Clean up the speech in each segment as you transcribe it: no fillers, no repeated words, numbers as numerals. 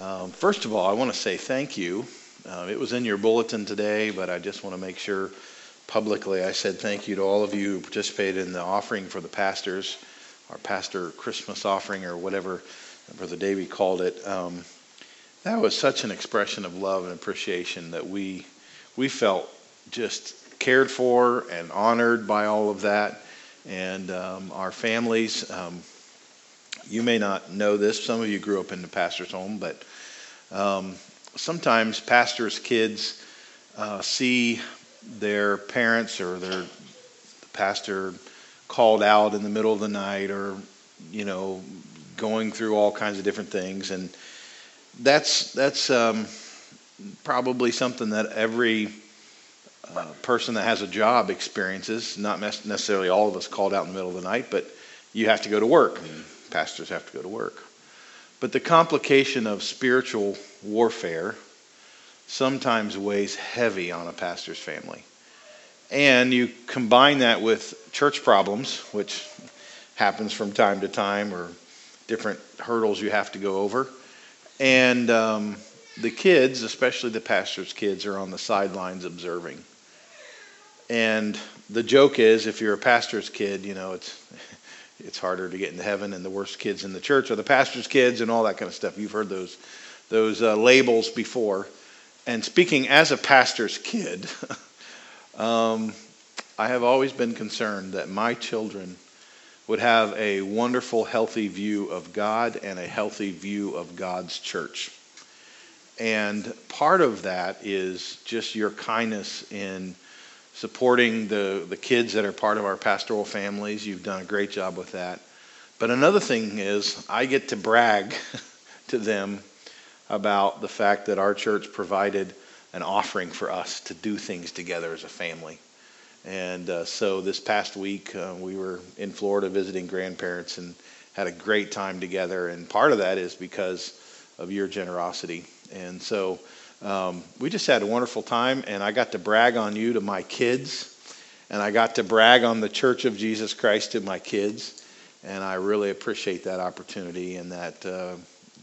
First of all, I want to say thank you. It was in your bulletin today, but I just want to make sure publicly I said thank you to all of you who participated in the offering for the pastors, our pastor Christmas offering or whatever Brother Davey called it. That was such an expression of love and appreciation that we felt just cared for and honored by all of that. And our families, you may not know this, some of you grew up in the pastor's home, but sometimes pastors' kids see their parents or the pastor called out in the middle of the night or, going through all kinds of different things. And that's probably something that every person that has a job experiences. Not necessarily all of us called out in the middle of the night, but you have to go to work. And pastors have to go to work. But the complication of spiritual warfare sometimes weighs heavy on a pastor's family. And you combine that with church problems, which happens from time to time, or different hurdles you have to go over. And the kids, especially the pastor's kids, are on the sidelines observing. And the joke is, if you're a pastor's kid, it's harder to get into heaven, and the worst kids in the church are the pastor's kids and all that kind of stuff. You've heard those labels before. And speaking as a pastor's kid, I have always been concerned that my children would have a wonderful, healthy view of God and a healthy view of God's church. And part of that is just your kindness in supporting the kids that are part of our pastoral families. You've done a great job with that. But another thing is I get to brag to them about the fact that our church provided an offering for us to do things together as a family. And so this past week we were in Florida visiting grandparents and had a great time together. And part of that is because of your generosity. And so we just had a wonderful time, and I got to brag on you to my kids, and I got to brag on the Church of Jesus Christ to my kids, and I really appreciate that opportunity and that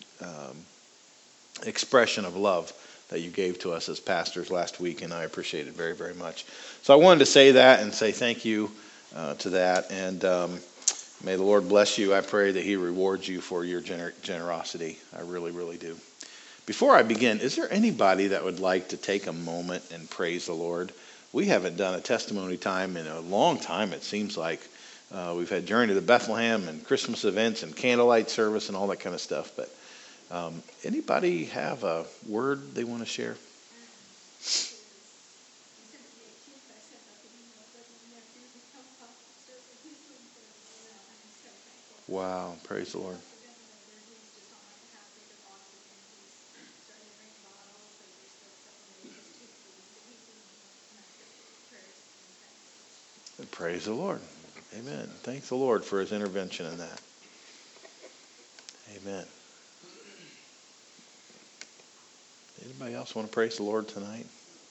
expression of love that you gave to us as pastors last week, and I appreciate it very, very much. So I wanted to say that and say thank you to that, and may the Lord bless you. I pray that He rewards you for your generosity. I really, really do. Before I begin, is there anybody that would like to take a moment and praise the Lord? We haven't done a testimony time in a long time, it seems like. We've had Journey to Bethlehem and Christmas events and candlelight service and all that kind of stuff. But anybody have a word they want to share? Wow, praise the Lord. Praise the Lord. Amen. Thanks the Lord for His intervention in that. Amen. Anybody else want to praise the Lord tonight?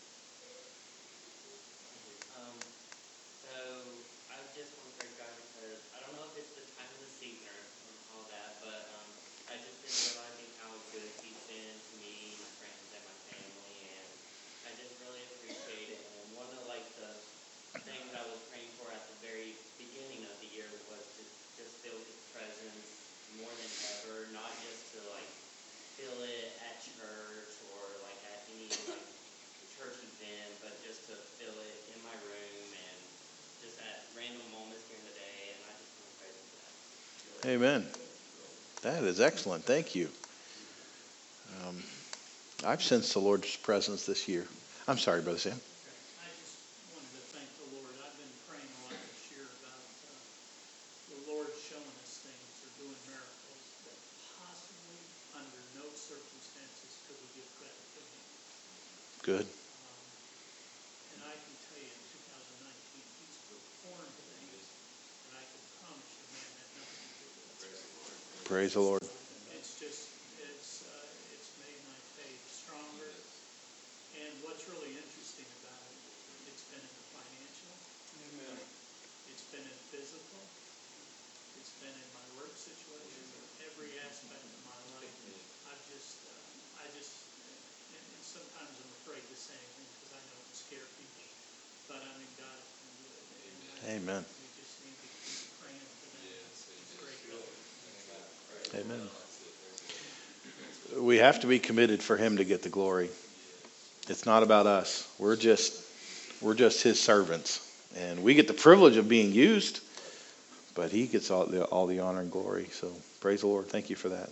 Amen. That is excellent. Thank you. I've sensed the Lord's presence this year. I'm sorry, Brother Sam. I just wanted to thank the Lord. I've been praying a lot this year about the Lord showing us things or doing miracles that possibly under no circumstances could we give credit to Him. Good. And I can tell you in 2019, He's performed things that I can promise you, man, had nothing to do with it. Praise the Lord. It's made my faith stronger. And what's really interesting about it, it's been in the financial. Amen. It's been in physical. It's been in my work situation. Every aspect of my life. I've just Amen. We just need to keep praying for them. It's great. Amen. We have to be committed for him to get the glory. It's not about us. We're just his servants. And we get the privilege of being used, but he gets all the honor and glory. So praise the Lord. Thank you for that.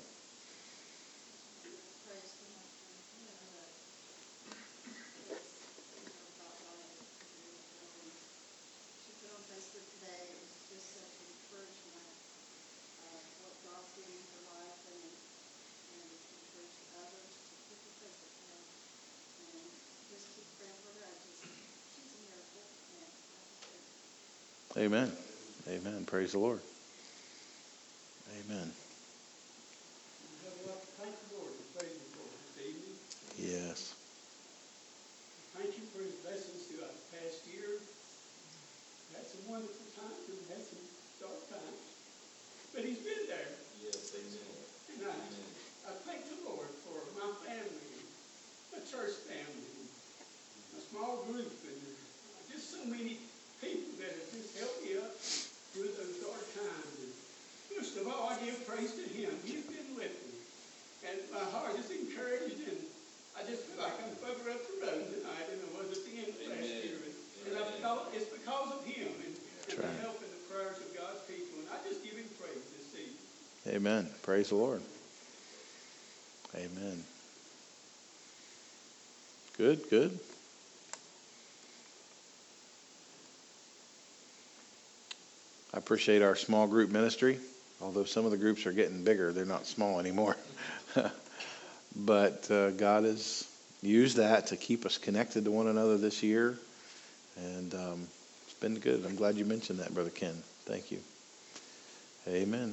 Amen. Amen. Praise the Lord. Amen. Thank the Lord and praise the Lord this evening. Yes. Thank you for his blessings throughout the past year. We had some wonderful times and we had some dark times. But he's been there. Yes, amen. And I thank the Lord for my family, my church family, my small group, and just so many people that have just helped me up through those dark times. And first of all, I give praise to him. He's been with me. And my heart is encouraged, and I just feel like I'm further up the road tonight than I was at the end of last year. And I felt it's because of him and the help and the prayers of God's people. And I just give him praise this evening. Amen. Praise the Lord. Amen. Good, good. I appreciate our small group ministry. Although some of the groups are getting bigger, they're not small anymore. But God has used that to keep us connected to one another this year. And it's been good. I'm glad you mentioned that, Brother Ken. Thank you. Amen.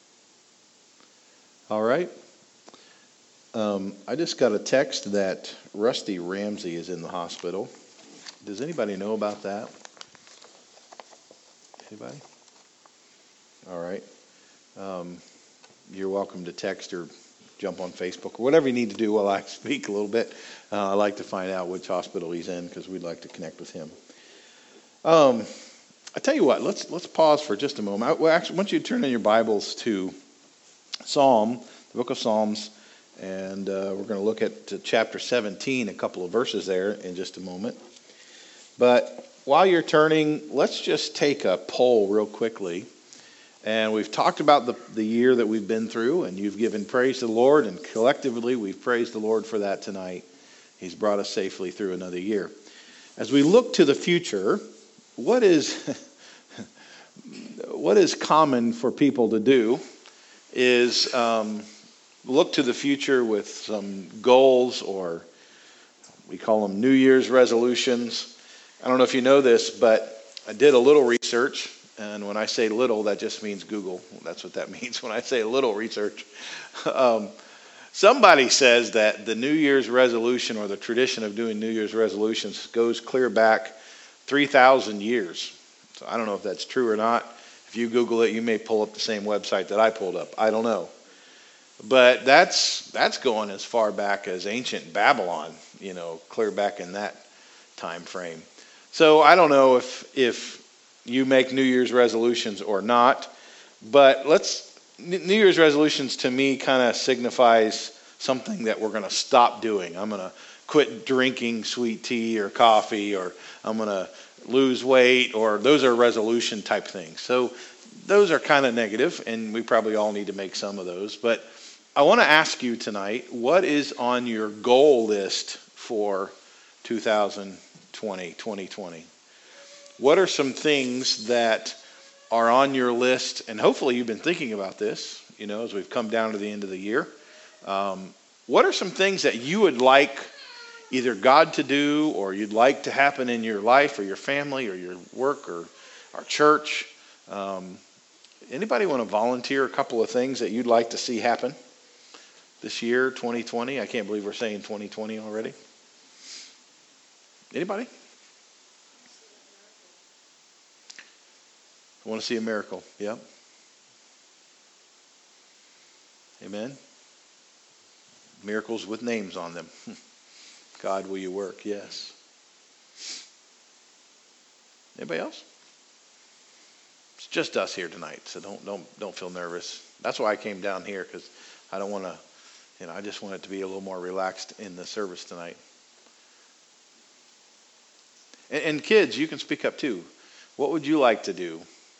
All right. I just got a text that Rusty Ramsey is in the hospital. Does anybody know about that? Anybody? All right. You're welcome to text or jump on Facebook or whatever you need to do while I speak a little bit. I'd like to find out which hospital he's in because we'd like to connect with him. I tell you what, let's pause for just a moment. I actually want you to turn in your Bibles to the book of Psalms, and we're going to look at chapter 17, a couple of verses there in just a moment. But while you're turning, let's just take a poll real quickly. And we've talked about the year that we've been through, and you've given praise to the Lord, and collectively we've praised the Lord for that tonight. He's brought us safely through another year. As we look to the future, what is common for people to do is look to the future with some goals, or we call them New Year's resolutions. I don't know if you know this, but I did a little research. And when I say little, that just means Google. That's what that means when I say a little research. Somebody says that the New Year's resolution, or the tradition of doing New Year's resolutions, goes clear back 3,000 years. So I don't know if that's true or not. If you Google it, you may pull up the same website that I pulled up. I don't know. But that's going as far back as ancient Babylon, clear back in that time frame. So I don't know if you make New Year's resolutions or not, but New Year's resolutions to me kind of signifies something that we're going to stop doing. I'm going to quit drinking sweet tea or coffee, or I'm going to lose weight, or those are resolution type things. So those are kind of negative, and we probably all need to make some of those. But I want to ask you tonight, what is on your goal list for 2020? What are some things that are on your list? And hopefully you've been thinking about this, as we've come down to the end of the year. What are some things that you would like either God to do, or you'd like to happen in your life or your family or your work or our church? Anybody want to volunteer a couple of things that you'd like to see happen this year, 2020? I can't believe we're saying 2020 already. Anybody? I want to see a miracle. Yep. Amen. Miracles with names on them. God, will you work? Yes. Anybody else? just us here tonight, so don't feel nervous. That's why I came down here, because I don't want to, I just want it to be a little more relaxed in the service tonight. And kids, you can speak up too. What would you like to do?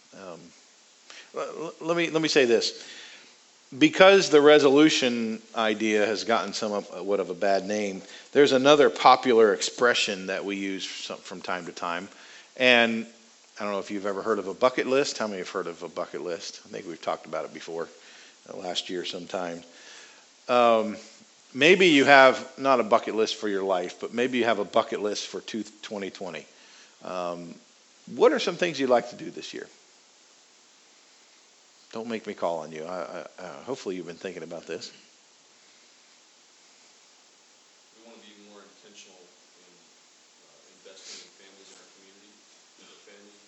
Let me say this. Because the resolution idea has gotten somewhat of a bad name, there's another popular expression that we use from time to time. And I don't know if you've ever heard of a bucket list. How many have heard of a bucket list? I think we've talked about it before, last year sometime. Maybe you have not a bucket list for your life, but maybe you have a bucket list for 2020. What are some things you'd like to do this year? Don't make me call on you. Hopefully you've been thinking about this. We want to be more intentional in investing in families in our community, as a family,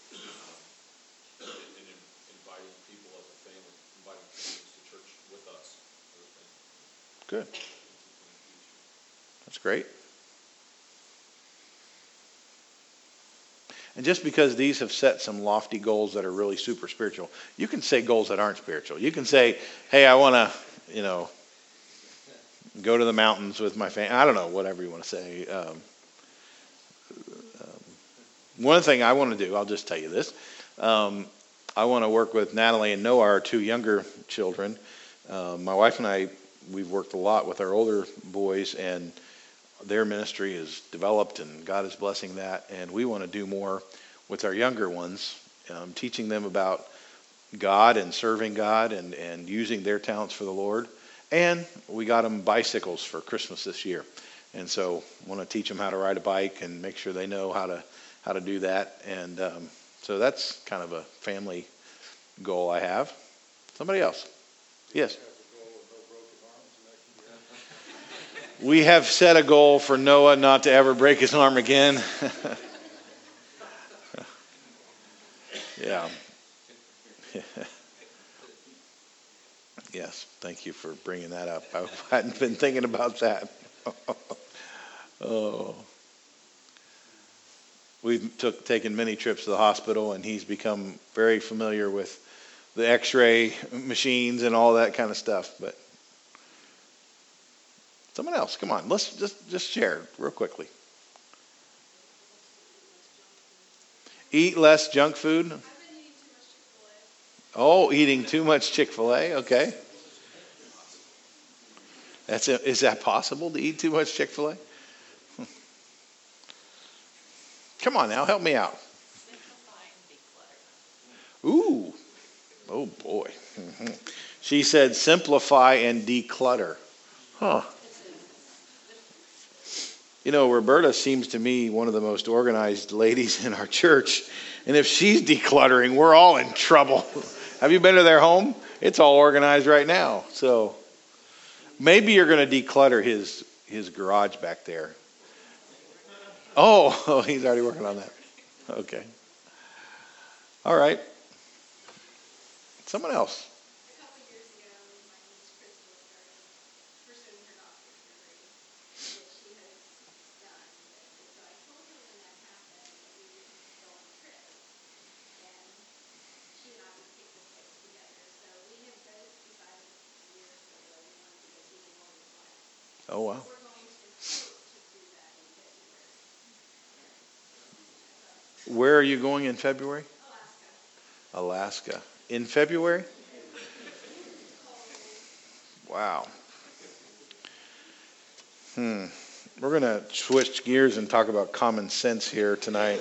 and inviting people as a family, inviting families to church with us as a family. Good. That's great. And just because these have set some lofty goals that are really super spiritual, you can say goals that aren't spiritual. You can say, hey, I want to, go to the mountains with my family. I don't know, whatever you want to say. One thing I want to do, I'll just tell you this. I want to work with Natalie and Noah, our two younger children. My wife and I, we've worked a lot with our older boys, and their ministry is developed, and God is blessing that. And we want to do more with our younger ones, teaching them about God and serving God and using their talents for the Lord. And we got them bicycles for Christmas this year. And so I want to teach them how to ride a bike and make sure they know how to do that. And so that's kind of a family goal I have. Somebody else? Yes. We have set a goal for Noah not to ever break his arm again. Yeah. Yes, thank you for bringing that up. I hadn't been thinking about that. Oh. We've taken many trips to the hospital, and he's become very familiar with the x-ray machines and all that kind of stuff. But someone else, come on, let's just share real quickly. Eat less junk food. I've been eating too much Chick-fil-A. Oh, eating too much Chick-fil-A. Okay. Is that possible to eat too much Chick-fil-A? Come on now, help me out. Simplify and declutter. Ooh. Oh boy. Mm-hmm. She said simplify and declutter. Huh. Roberta seems to me one of the most organized ladies in our church. And if she's decluttering, we're all in trouble. Have you been to their home? It's all organized right now. So maybe you're going to declutter his garage back there. Oh, he's already working on that. Okay. All right. Someone else. A couple of years ago, my niece Crystal started pursuing her doctorate degree, which she has done. And so I told her when that happened that we would go on a trip. And she and I would pick the place together. So we have both decided years ago that we wanted to go see the Northern Lights. Oh, wow. We're going to hope to do that in February. Where are you going in February? Alaska. Alaska. In February? Wow. We're going to switch gears and talk about common sense here tonight.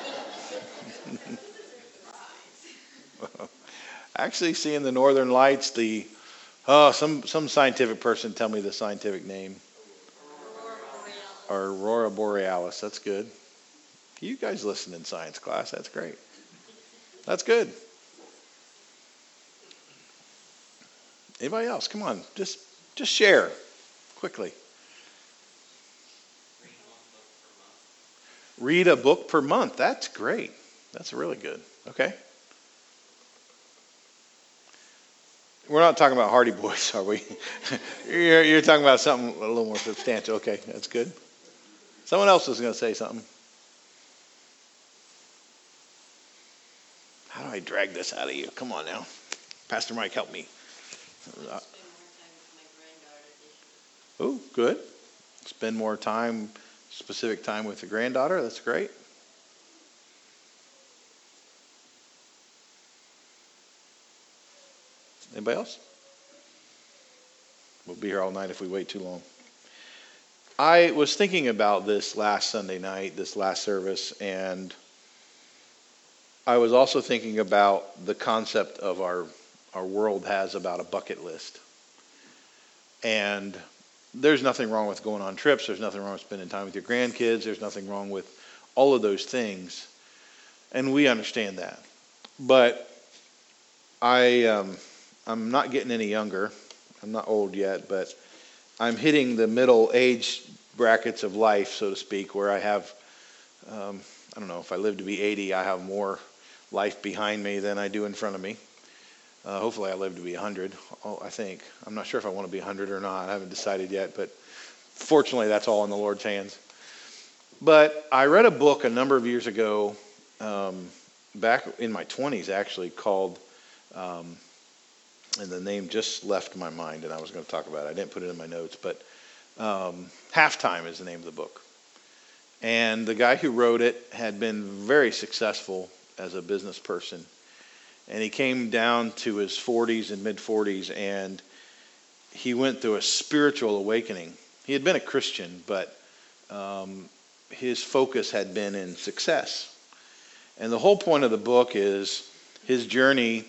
Actually, seeing the Northern Lights, some scientific person tell me the scientific name. Aurora Borealis. That's good. You guys listen in science class. That's great. That's good. Anybody else? Come on. Just share quickly. Read a book per month. That's great. That's really good. Okay. We're not talking about Hardy Boys, are we? You're talking about something a little more substantial. Okay, that's good. Someone else is going to say something. How do I drag this out of you? Come on now. Pastor Mike, help me. Oh, good. Spend more time, specific time with the granddaughter. That's great. Anybody else? We'll be here all night if we wait too long. I was thinking about this last Sunday night, this last service, and I was also thinking about the concept of our world has about a bucket list. And there's nothing wrong with going on trips. There's nothing wrong with spending time with your grandkids. There's nothing wrong with all of those things. And we understand that. But I'm not getting any younger. I'm not old yet, but I'm hitting the middle age brackets of life, so to speak, where I have, I don't know, if I live to be 80, I have more life behind me than I do in front of me. Hopefully I live to be 100, I think. I'm not sure if I want to be 100 or not. I haven't decided yet, but fortunately that's all in the Lord's hands. But I read a book a number of years ago, back in my 20s actually, called, and the name just left my mind and I was going to talk about it. I didn't put it in my notes, but Halftime is the name of the book. And the guy who wrote it had been very successful as a business person. And he came down to his 40s and mid-40s, and he went through a spiritual awakening. He had been a Christian, but his focus had been in success. And the whole point of the book is his journey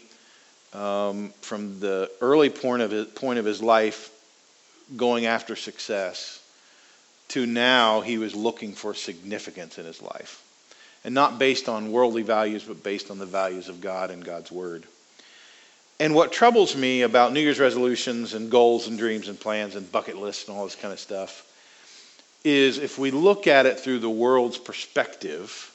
from the early point of his life going after success to now he was looking for significance in his life. And not based on worldly values, but based on the values of God and God's Word. And what troubles me about New Year's resolutions and goals and dreams and plans and bucket lists and all this kind of stuff is if we look at it through the world's perspective,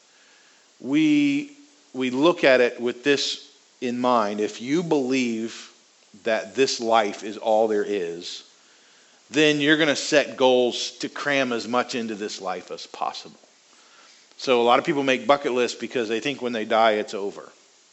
we look at it with this in mind. If you believe that this life is all there is, then you're going to set goals to cram as much into this life as possible. So a lot of people make bucket lists because they think when they die it's over.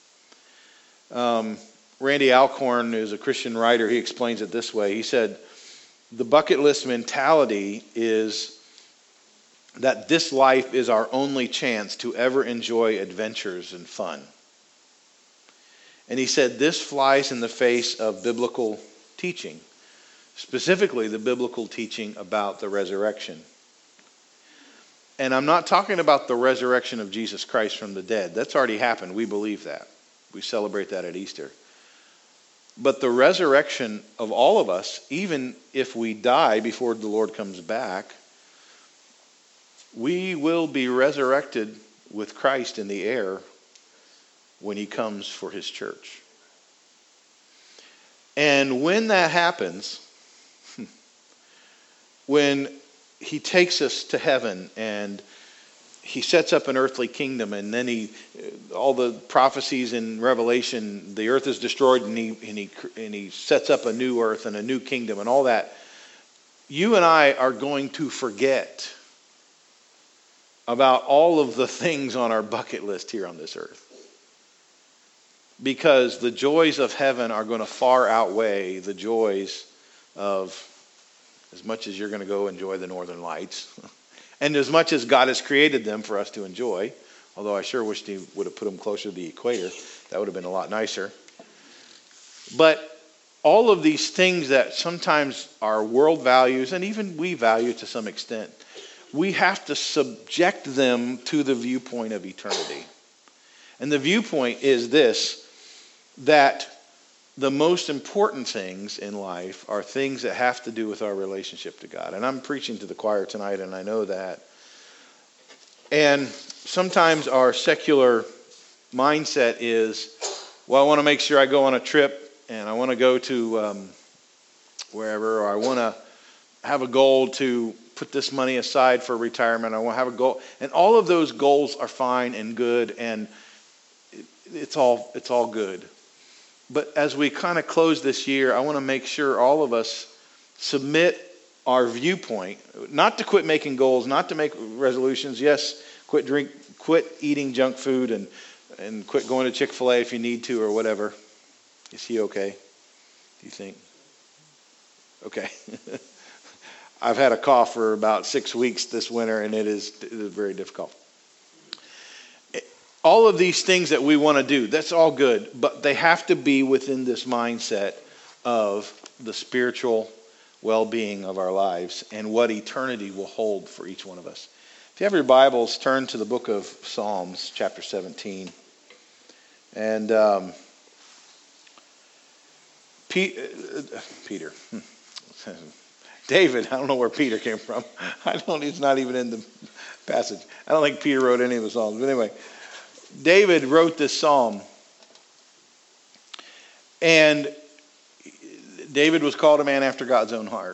Randy Alcorn is a Christian writer. He explains it this way. He said, the bucket list mentality is that this life is our only chance to ever enjoy adventures and fun. And he said this flies in the face of biblical teaching, specifically the biblical teaching about the resurrection. And I'm not talking about the resurrection of Jesus Christ from the dead. That's already happened. We believe that. We celebrate that at Easter. But the resurrection of all of us, even if we die before the Lord comes back, we will be resurrected with Christ in the air when he comes for his church. And when that happens, when he takes us to heaven and he sets up an earthly kingdom, and then all the prophecies in Revelation, the earth is destroyed and he sets up a new earth and a new kingdom and all that. You and I are going to forget about all of the things on our bucket list here on this earth. Because the joys of heaven are going to far outweigh the joys of, as much as you're going to go enjoy the northern lights, and as much as God has created them for us to enjoy, although I sure wish he would have put them closer to the equator. That would have been a lot nicer. But all of these things that sometimes are world values, and even we value to some extent, we have to subject them to the viewpoint of eternity. And the viewpoint is this, that the most important things in life are things that have to do with our relationship to God. And I'm preaching to the choir tonight, and I know that. And sometimes our secular mindset is, well, I want to make sure I go on a trip, and I want to go to wherever, or I want to have a goal to put this money aside for retirement. I want to have a goal. And all of those goals are fine and good, and it's all good. But as we kind of close this year, I want to make sure all of us submit our viewpoint, not to quit making goals, not to make resolutions. Yes, quit eating junk food and And quit going to Chick-fil-A if you need to or whatever. Is he okay? Do you think? Okay. I've had a cough for about 6 weeks this winter, and it is very difficult. All of these things that we want to do, that's all good, but they have to be within this mindset of the spiritual well-being of our lives and what eternity will hold for each one of us. If you have your Bibles, turn to the book of Psalms, chapter 17. And Peter. David, I don't know where Peter came from. He's not even in the passage. I don't think Peter wrote any of the Psalms. But anyway, David wrote this psalm. And David was called a man after God's own heart.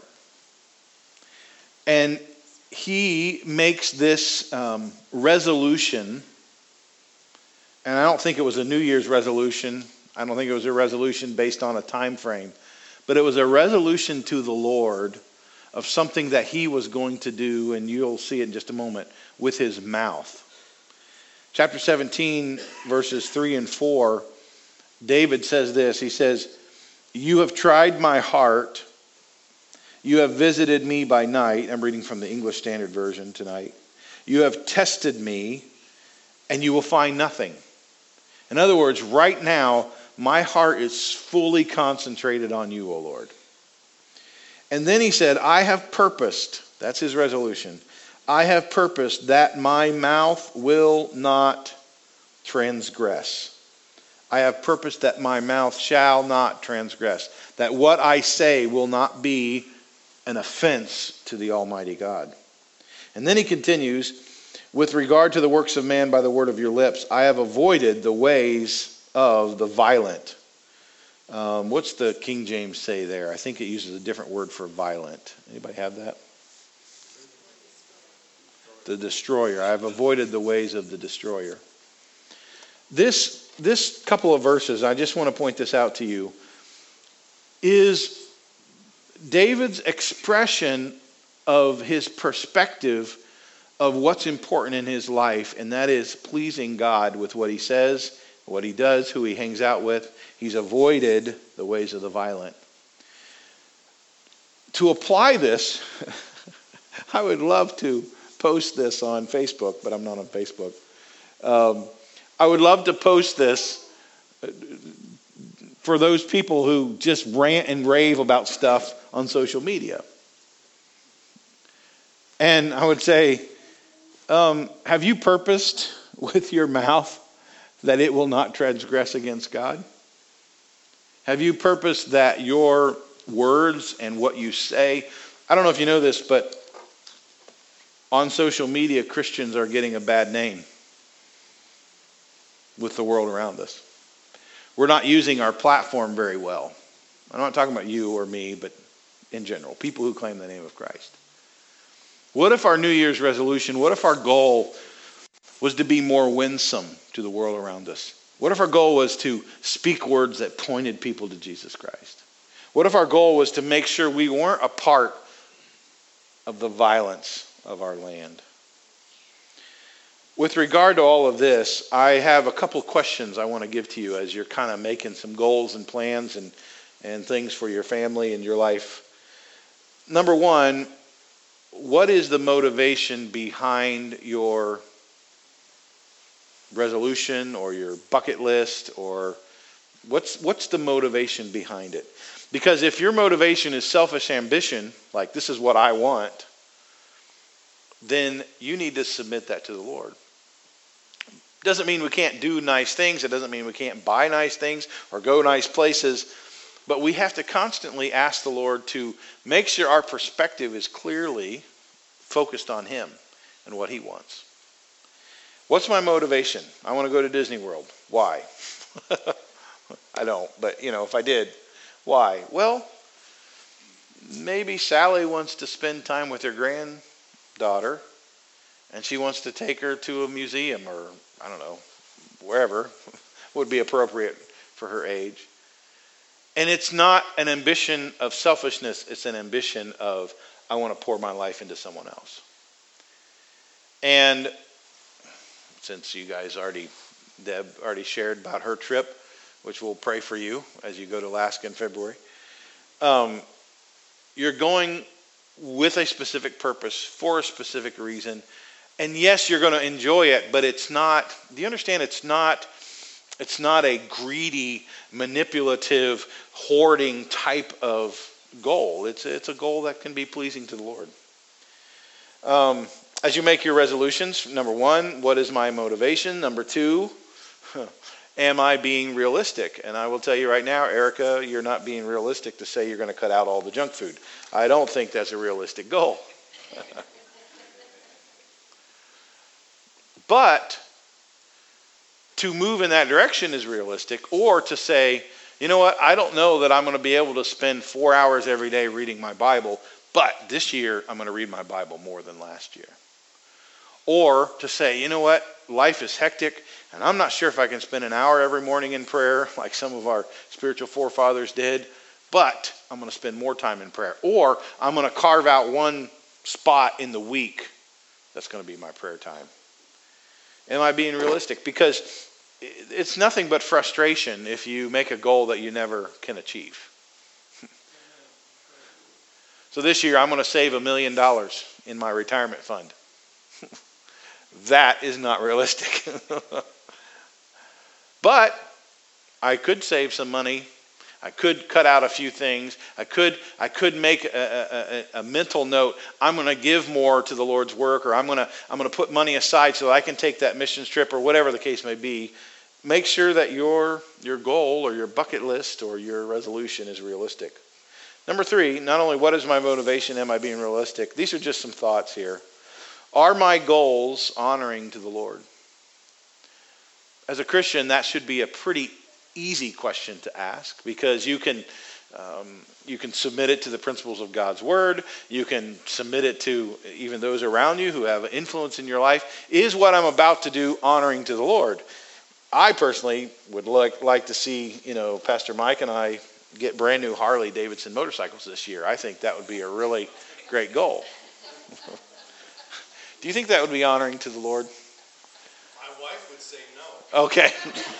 And he makes this resolution. And I don't think it was a New Year's resolution. I don't think it was a resolution based on a time frame. But it was a resolution to the Lord of something that he was going to do, and you'll see it in just a moment, with his mouth. Chapter 17, verses 3 and 4, David says this. He says, "You have tried my heart. You have visited me by night." I'm reading from the English Standard Version tonight. "You have tested me, and you will find nothing." In other words, right now, my heart is fully concentrated on you, O Lord. And then he said, "I have purposed," that's his resolution, "I have purposed that my mouth will not transgress." I have purposed that my mouth shall not transgress. That what I say will not be an offense to the Almighty God. And then he continues, "With regard to the works of man by the word of your lips, I have avoided the ways of the violent." What's the King James say there? I think it uses a different word for violent. Anybody have that? The destroyer. I have avoided the ways of the destroyer. This couple of verses, I just want to point this out to you, is David's expression of his perspective of what's important in his life, and that is pleasing God with what he says, what he does, who he hangs out with. He's avoided the ways of the violent. To apply this, I would love to post this on Facebook, but I'm not on Facebook. I would love to post this for those people who just rant and rave about stuff on social media. And I would say, have you purposed with your mouth that it will not transgress against God? Have you purposed that your words and what you say, I don't know if you know this, but on social media, Christians are getting a bad name with the world around us. We're not using our platform very well. I'm not talking about you or me, but in general, people who claim the name of Christ. What if our New Year's resolution, what if our goal was to be more winsome to the world around us? What if our goal was to speak words that pointed people to Jesus Christ? What if our goal was to make sure we weren't a part of the violence of our land? With regard to all of this, I have a couple questions I want to give to you as you're kind of making some goals and plans and things for your family and your life. Number one, what is the motivation behind your resolution or your bucket list, or what's the motivation behind it? Because if your motivation is selfish ambition, like this is what I want, then you need to submit that to the Lord. Doesn't mean we can't do nice things. It doesn't mean we can't buy nice things or go nice places. But we have to constantly ask the Lord to make sure our perspective is clearly focused on Him and what He wants. What's my motivation? I want to go to Disney World. Why? I don't, but if I did, why? Well, maybe Sally wants to spend time with her granddaughter, and she wants to take her to a museum or, I don't know, wherever would be appropriate for her age. And it's not an ambition of selfishness, it's an ambition of, I want to pour my life into someone else. And since you guys already Deb already shared about her trip, which we'll pray for you as you go to Alaska in February. You're going with a specific purpose for a specific reason. And yes, you're going to enjoy it, but it's not, do you understand? It's not a greedy, manipulative, hoarding type of goal. It's a goal that can be pleasing to the Lord. As you make your resolutions, number one, what is my motivation? Number two, am I being realistic? And I will tell you right now, Erica, you're not being realistic to say you're going to cut out all the junk food. I don't think that's a realistic goal. But to move in that direction is realistic, or to say, you know what, I don't know that I'm going to be able to spend 4 hours every day reading my Bible, but this year I'm going to read my Bible more than last year. Or to say, you know what, life is hectic, and I'm not sure if I can spend an hour every morning in prayer like some of our spiritual forefathers did, but I'm going to spend more time in prayer. Or I'm going to carve out one spot in the week that's going to be my prayer time. Am I being realistic? Because it's nothing but frustration if you make a goal that you never can achieve. So this year I'm going to save $1 million in my retirement fund. That is not realistic. But I could save some money. I could cut out a few things. I could make a mental note. I'm going to give more to the Lord's work, or I'm going to put money aside so that I can take that missions trip, or whatever the case may be. Make sure that your goal or your bucket list or your resolution is realistic. Number three, not only what is my motivation, am I being realistic? These are just some thoughts here. Are my goals honoring to the Lord? As a Christian, that should be a pretty easy question to ask, because you can submit it to the principles of God's Word. You can submit it to even those around you who have influence in your life. Is what I'm about to do honoring to the Lord? I personally would like to see, Pastor Mike and I get brand new Harley Davidson motorcycles this year. I think that would be a really great goal. Do you think that would be honoring to the Lord? My wife would say no. Okay.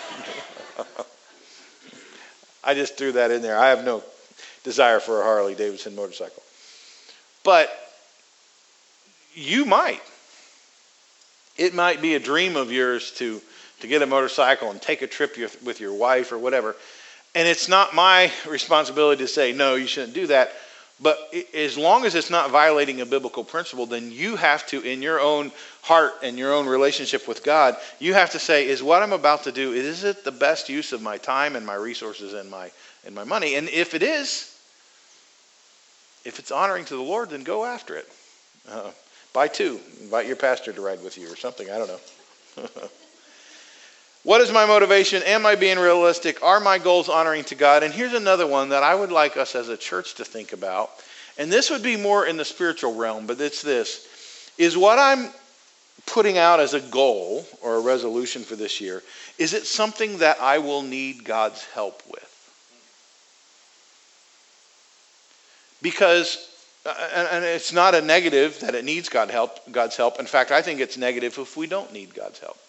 I just threw that in there. I have no desire for a Harley Davidson motorcycle. But you might. It might be a dream of yours to get a motorcycle and take a trip with your wife or whatever. And it's not my responsibility to say, no, you shouldn't do that. But as long as it's not violating a biblical principle, then you have to, in your own heart and your own relationship with God, you have to say, is what I'm about to do, is it the best use of my time and my resources and my money? And if it is, if it's honoring to the Lord, then go after it. Buy two. Invite your pastor to ride with you or something. I don't know. What is my motivation? Am I being realistic? Are my goals honoring to God? And here's another one that I would like us as a church to think about. And this would be more in the spiritual realm, but it's this. Is what I'm putting out as a goal or a resolution for this year, is it something that I will need God's help with? Because, and it's not a negative that it needs God's help. In fact, I think it's negative if we don't need God's help.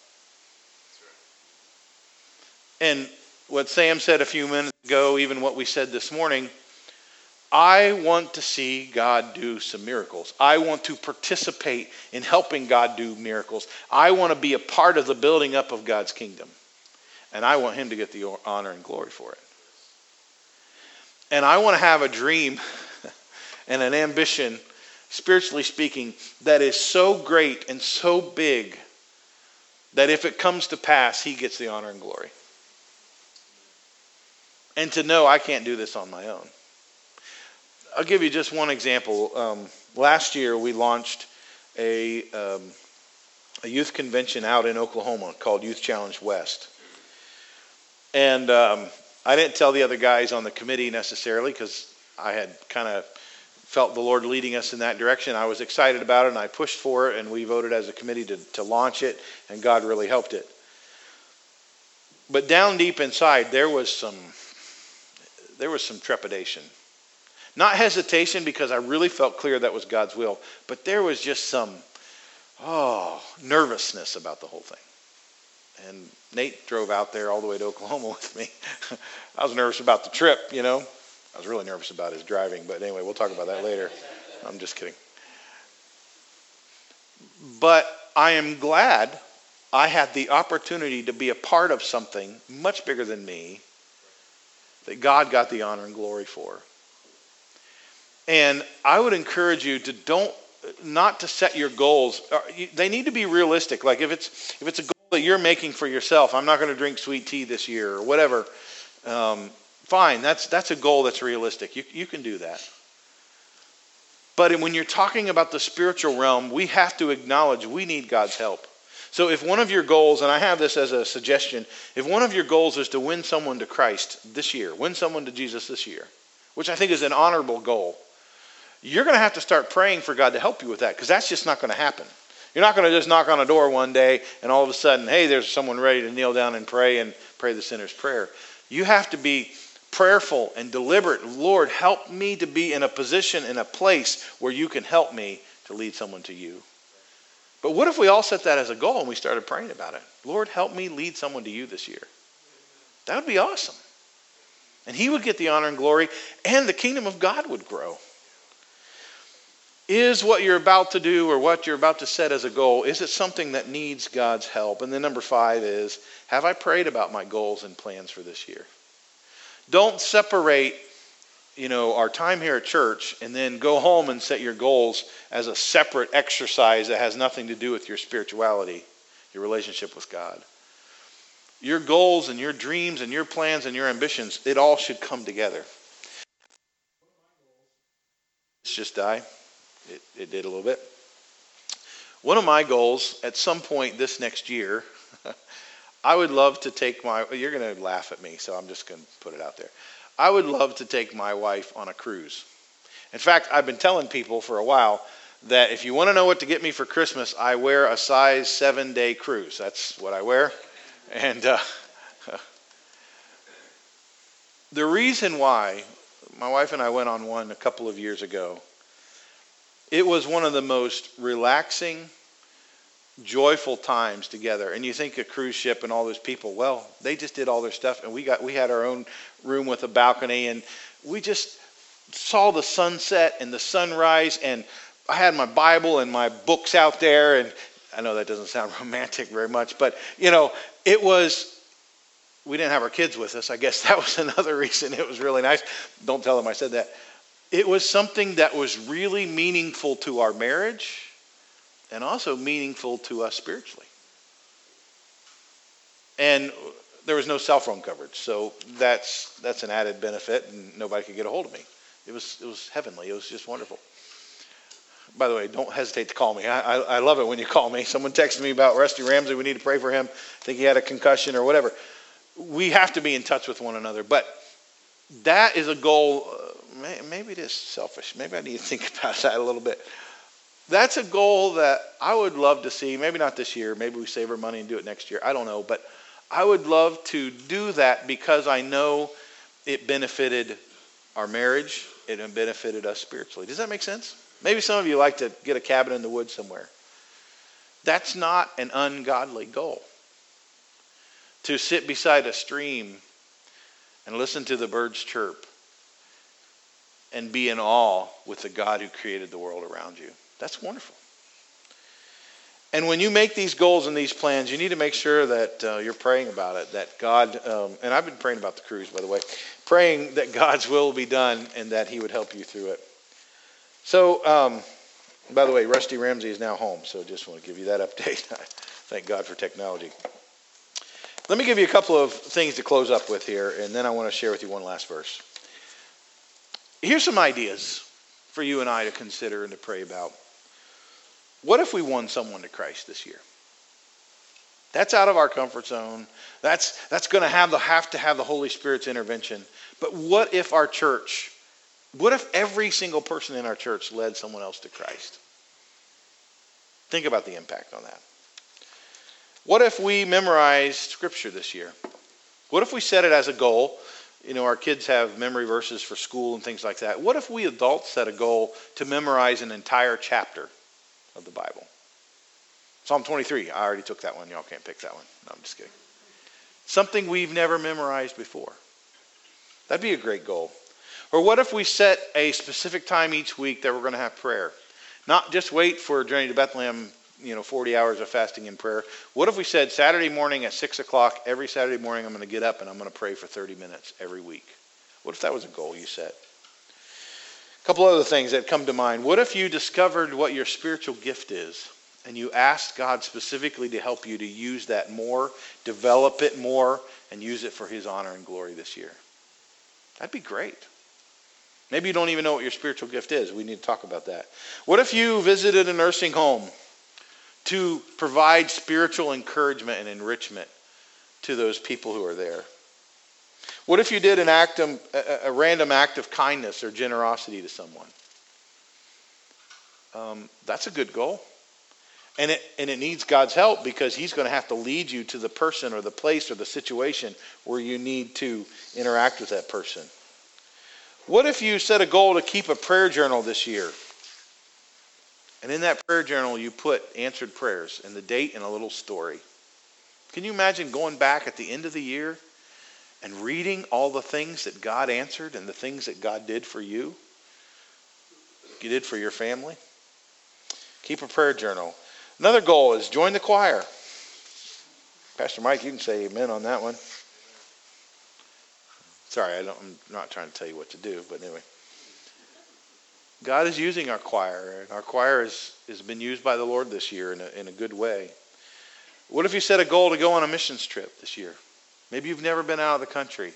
And what Sam said a few minutes ago, even what we said this morning, I want to see God do some miracles. I want to participate in helping God do miracles. I want to be a part of the building up of God's kingdom. And I want Him to get the honor and glory for it. And I want to have a dream and an ambition, spiritually speaking, that is so great and so big that if it comes to pass, He gets the honor and glory. And to know I can't do this on my own. I'll give you just one example. Last year we launched a youth convention out in Oklahoma called Youth Challenge West. And I didn't tell the other guys on the committee necessarily, because I had kind of felt the Lord leading us in that direction. I was excited about it and I pushed for it, and we voted as a committee to launch it, and God really helped it. But down deep inside there was some trepidation. Not hesitation, because I really felt clear that was God's will, but there was just some nervousness about the whole thing. And Nate drove out there all the way to Oklahoma with me. I was nervous about the trip, I was really nervous about his driving, but anyway, we'll talk about that later. I'm just kidding. But I am glad I had the opportunity to be a part of something much bigger than me that God got the honor and glory for. And I would encourage you to not to set your goals. They need to be realistic. Like if it's a goal that you're making for yourself, I'm not going to drink sweet tea this year or whatever. Fine, that's a goal that's realistic. You can do that. But when you're talking about the spiritual realm, we have to acknowledge we need God's help. So if one of your goals, and I have this as a suggestion, if one of your goals is to win someone to Christ this year, win someone to Jesus this year, which I think is an honorable goal, you're going to have to start praying for God to help you with that, because that's just not going to happen. You're not going to just knock on a door one day and all of a sudden, hey, there's someone ready to kneel down and pray the sinner's prayer. You have to be prayerful and deliberate. Lord, help me to be in a position, in a place where you can help me to lead someone to you. But what if we all set that as a goal and we started praying about it? Lord, help me lead someone to you this year. That would be awesome. And he would get the honor and glory, and the kingdom of God would grow. Is what you're about to do or what you're about to set as a goal, is it something that needs God's help? And then number 5 is, have I prayed about my goals and plans for this year? Don't separate our time here at church and then go home and set your goals as a separate exercise that has nothing to do with your spirituality, your relationship with God. Your goals and your dreams and your plans and your ambitions, it all should come together. Let's just die. It did a little bit. One of my goals at some point this next year, I would love to take you're going to laugh at me, so I'm just going to put it out there. I would love to take my wife on a cruise. In fact, I've been telling people for a while that if you want to know what to get me for Christmas, I wear a size 7-day cruise. That's what I wear. And the reason why my wife and I went on one a couple of years ago, it was one of the most relaxing, joyful times together. And you think a cruise ship and all those people, well, they just did all their stuff, and we had our own room with a balcony, and we just saw the sunset and the sunrise, and I had my Bible and my books out there, and I know that doesn't sound romantic very much, but it was, we didn't have our kids with us. I guess that was another reason it was really nice. Don't tell them I said that. It was something that was really meaningful to our marriage and also meaningful to us spiritually. And there was no cell phone coverage, so that's an added benefit, and nobody could get a hold of me. It was heavenly. It was just wonderful. By the way, don't hesitate to call me. I love it when you call me. Someone texted me about Rusty Ramsey. We need to pray for him. I think he had a concussion or whatever. We have to be in touch with one another. But that is a goal. Maybe it is selfish. Maybe I need to think about that a little bit. That's a goal that I would love to see. Maybe not this year. Maybe we save our money and do it next year. I don't know. But I would love to do that because I know it benefited our marriage. It benefited us spiritually. Does that make sense? Maybe some of you like to get a cabin in the woods somewhere. That's not an ungodly goal. To sit beside a stream and listen to the birds chirp and be in awe with the God who created the world around you. That's wonderful. And when you make these goals and these plans, you need to make sure that you're praying about it, that God, and I've been praying about the cruise, by the way, praying that God's will be done and that he would help you through it. So, by the way, Rusty Ramsey is now home, so just want to give you that update. Thank God for technology. Let me give you a couple of things to close up with here, and then I want to share with you one last verse. Here's some ideas for you and I to consider and to pray about. What if we won someone to Christ this year? That's out of our comfort zone. That's going to have to have the Holy Spirit's intervention. But what if our church, what if every single person in our church led someone else to Christ? Think about the impact on that. What if we memorized Scripture this year? What if we set it as a goal? You know, our kids have memory verses for school and things like that. What if we adults set a goal to memorize an entire chapter of the Bible? Psalm 23. I already took that one. Y'all can't pick that one. No, I'm just kidding. Something we've never memorized before. That'd be a great goal. Or what if we set a specific time each week that we're going to have prayer? Not just wait for Journey to Bethlehem, 40 hours of fasting and prayer. What if we said Saturday morning at 6 o'clock, every Saturday morning I'm going to get up and I'm going to pray for 30 minutes every week? What if that was a goal you set? A couple other things that come to mind. What if you discovered what your spiritual gift is and you asked God specifically to help you to use that more, develop it more, and use it for his honor and glory this year? That'd be great. Maybe you don't even know what your spiritual gift is. We need to talk about that. What if you visited a nursing home to provide spiritual encouragement and enrichment to those people who are there? What if you did a random act of kindness or generosity to someone? That's a good goal. And it needs God's help, because he's going to have to lead you to the person or the place or the situation where you need to interact with that person. What if you set a goal to keep a prayer journal this year? And in that prayer journal you put answered prayers and the date and a little story. Can you imagine going back at the end of the year and reading all the things that God answered and the things that God did for you? You did for your family? Keep a prayer journal. Another goal is join the choir. Pastor Mike, you can say amen on that one. Sorry, I'm not trying to tell you what to do, but anyway. God is using our choir, and our choir has been used by the Lord this year in a good way. What if you set a goal to go on a missions trip this year? Maybe you've never been out of the country.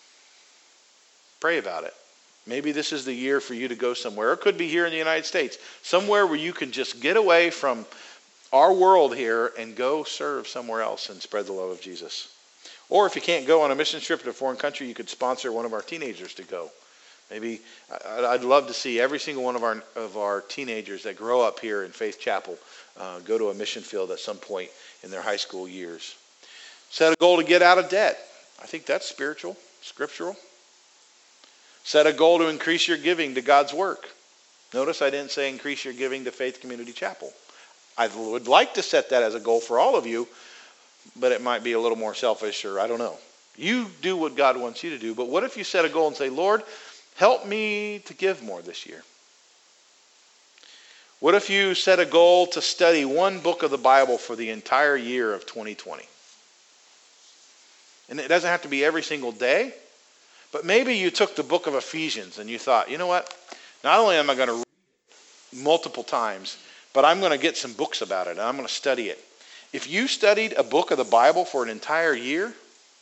Pray about it. Maybe this is the year for you to go somewhere. It could be here in the United States. Somewhere where you can just get away from our world here and go serve somewhere else and spread the love of Jesus. Or if you can't go on a mission trip to a foreign country, you could sponsor one of our teenagers to go. Maybe I'd love to see every single one of our teenagers that grow up here in Faith Chapel go to a mission field at some point in their high school years. Set a goal to get out of debt. I think that's spiritual, scriptural. Set a goal to increase your giving to God's work. Notice I didn't say increase your giving to Faith Community Chapel. I would like to set that as a goal for all of you, but it might be a little more selfish, or I don't know. You do what God wants you to do, but what if you set a goal and say, Lord, help me to give more this year? What if you set a goal to study one book of the Bible for the entire year of 2020? And it doesn't have to be every single day, but maybe you took the book of Ephesians and you thought, you know what? Not only am I going to read it multiple times, but I'm going to get some books about it and I'm going to study it. If you studied a book of the Bible for an entire year,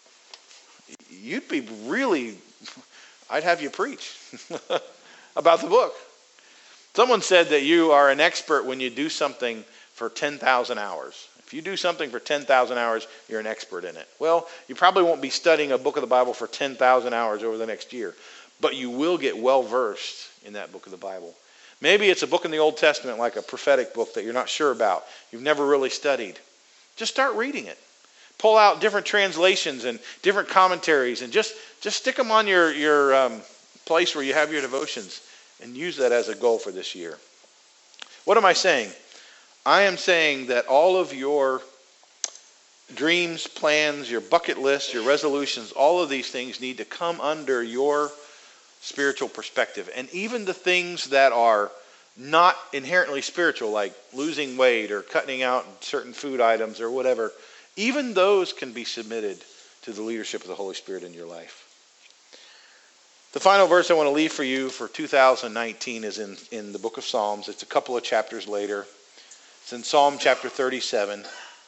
you'd be really, I'd have you preach about the book. Someone said that you are an expert when you do something for 10,000 hours. If you do something for 10,000 hours, you're an expert in it. Well, you probably won't be studying a book of the Bible for 10,000 hours over the next year, but you will get well versed in that book of the Bible. Maybe it's a book in the Old Testament, like a prophetic book that you're not sure about. You've never really studied. Just start reading it. Pull out different translations and different commentaries and just stick them on your place where you have your devotions and use that as a goal for this year. What am I saying? I am saying that all of your dreams, plans, your bucket list, your resolutions, all of these things need to come under your spiritual perspective. And even the things that are not inherently spiritual, like losing weight or cutting out certain food items or whatever, even those can be submitted to the leadership of the Holy Spirit in your life. The final verse I want to leave for you for 2019 is in the book of Psalms. It's a couple of chapters later. It's in Psalm chapter 37.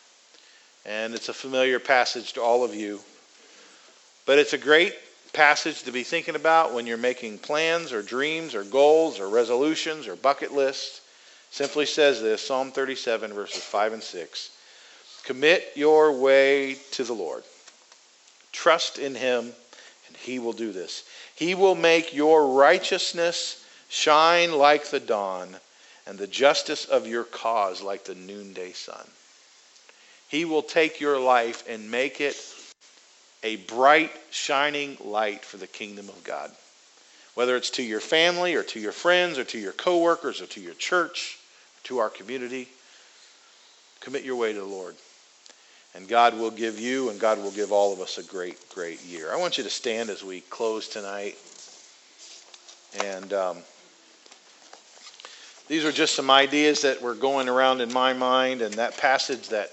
And it's a familiar passage to all of you. But it's a great passage to be thinking about when you're making plans or dreams or goals or resolutions or bucket lists. Simply says this, Psalm 37 verses 5 and 6. Commit your way to the Lord. Trust in him and he will do this. He will make your righteousness shine like the dawn and the justice of your cause like the noonday sun. He will take your life and make it a bright, shining light for the kingdom of God. Whether it's to your family or to your friends or to your coworkers or to your church, or to our community. Commit your way to the Lord. And God will give you and God will give all of us a great, great year. I want you to stand as we close tonight. And these are just some ideas that were going around in my mind. And that passage that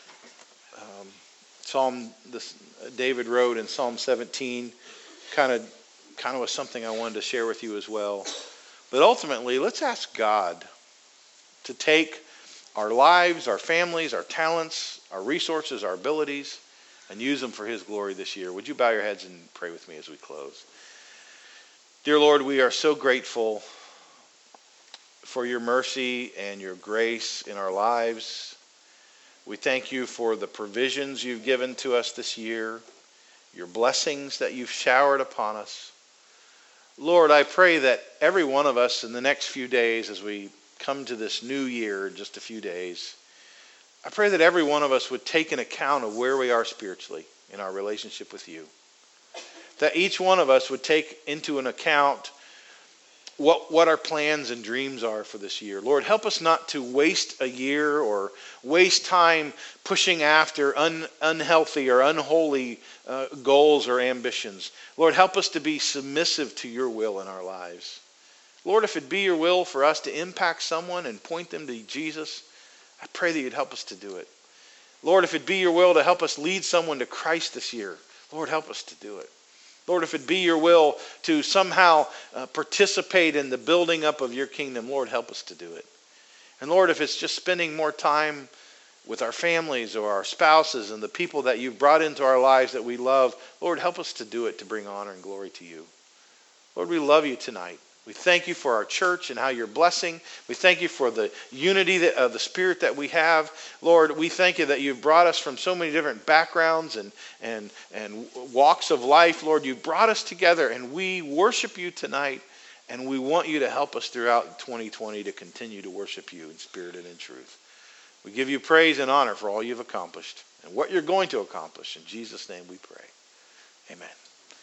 David wrote in Psalm 17 kind of was something I wanted to share with you as well. But ultimately, let's ask God to take our lives, our families, our talents, our resources, our abilities, and use them for His glory this year. Would you bow your heads and pray with me as we close? Dear Lord, we are so grateful for your mercy and your grace in our lives. We thank you for the provisions you've given to us this year, your blessings that you've showered upon us. Lord, I pray that every one of us in the next few days, as we come to this new year in just a few days, I pray that every one of us would take an account of where we are spiritually in our relationship with you. That each one of us would take into an account what our plans and dreams are for this year. Lord, help us not to waste a year or waste time pushing after unhealthy or unholy goals or ambitions. Lord, help us to be submissive to your will in our lives. Lord, if it be your will for us to impact someone and point them to Jesus, I pray that you'd help us to do it. Lord, if it be your will to help us lead someone to Christ this year, Lord, help us to do it. Lord, if it be your will to somehow participate in the building up of your kingdom, Lord, help us to do it. And Lord, if it's just spending more time with our families or our spouses and the people that you've brought into our lives that we love, Lord, help us to do it to bring honor and glory to you. Lord, we love you tonight. We thank you for our church and how you're blessing. We thank you for the unity of the Spirit that we have. Lord, we thank you that you've brought us from so many different backgrounds and walks of life. Lord, you brought us together and we worship you tonight, and we want you to help us throughout 2020 to continue to worship you in spirit and in truth. We give you praise and honor for all you've accomplished and what you're going to accomplish. In Jesus' name we pray. Amen.